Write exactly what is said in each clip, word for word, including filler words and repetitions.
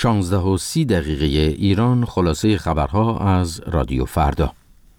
شانزده و سی دقیقه ایران. خلاصه خبرها از رادیو فردا.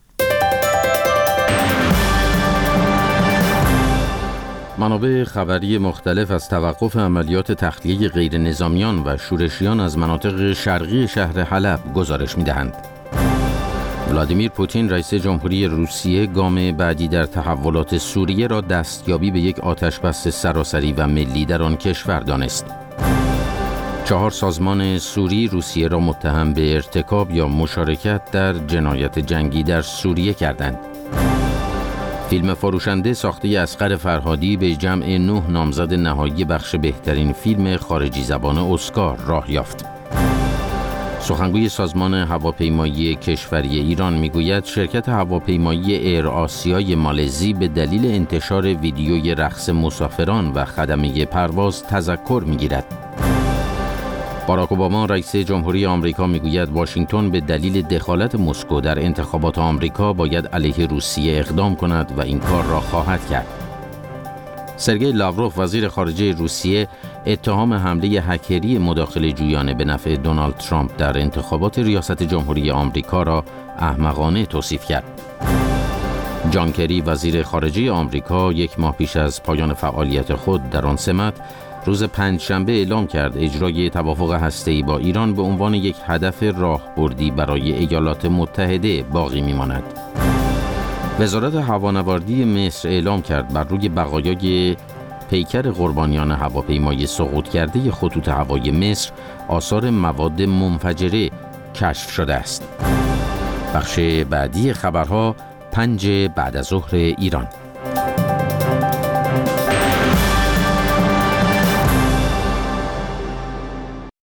منابع خبری مختلف از توقف عملیات تخلیه غیر نظامیان و شورشیان از مناطق شرقی شهر حلب گزارش می‌دهند. ولادیمیر پوتین رئیس جمهوری روسیه گام بعدی در تحولات سوریه را دستیابی به یک آتشبس سراسری و ملی در آن کشور دانست. چهار سازمان سوری روسیه را متهم به ارتکاب یا مشارکت در جنایت جنگی در سوریه کردند. فیلم فروشنده ساخته اصغر فرهادی به جمع نه نامزد نهایی بخش بهترین فیلم خارجی زبان اسکار راه یافت. سخنگوی سازمان هواپیمایی کشوری ایران میگوید شرکت هواپیمایی ایر آسیای مالزی به دلیل انتشار ویدیوی رقص مسافران و خدمه پرواز تذکر میگیرد. باراک اوباما رئیس جمهوری آمریکا میگوید واشنگتن به دلیل دخالت مسکو در انتخابات آمریکا باید علیه روسیه اقدام کند و این کار را خواهد کرد. سرگئی لاوروف وزیر خارجه روسیه اتهام حمله هکری مداخله جویانه به نفع دونالد ترامپ در انتخابات ریاست جمهوری آمریکا را احمقانه توصیف کرد. جان کری وزیر خارجه آمریکا یک ماه پیش از پایان فعالیت خود در آن سمت روز پنجشنبه اعلام کرد اجرای توافق هسته‌ای با ایران به عنوان یک هدف راهبردی برای ایالات متحده باقی می‌ماند. وزارت هوانوردی مصر اعلام کرد بر روی بقایای پیکر قربانیان هواپیمای سقوط کرده خطوط هوایی مصر آثار مواد منفجره کشف شده است. بخش بعدی خبرها پنج بعد از ظهر ایران.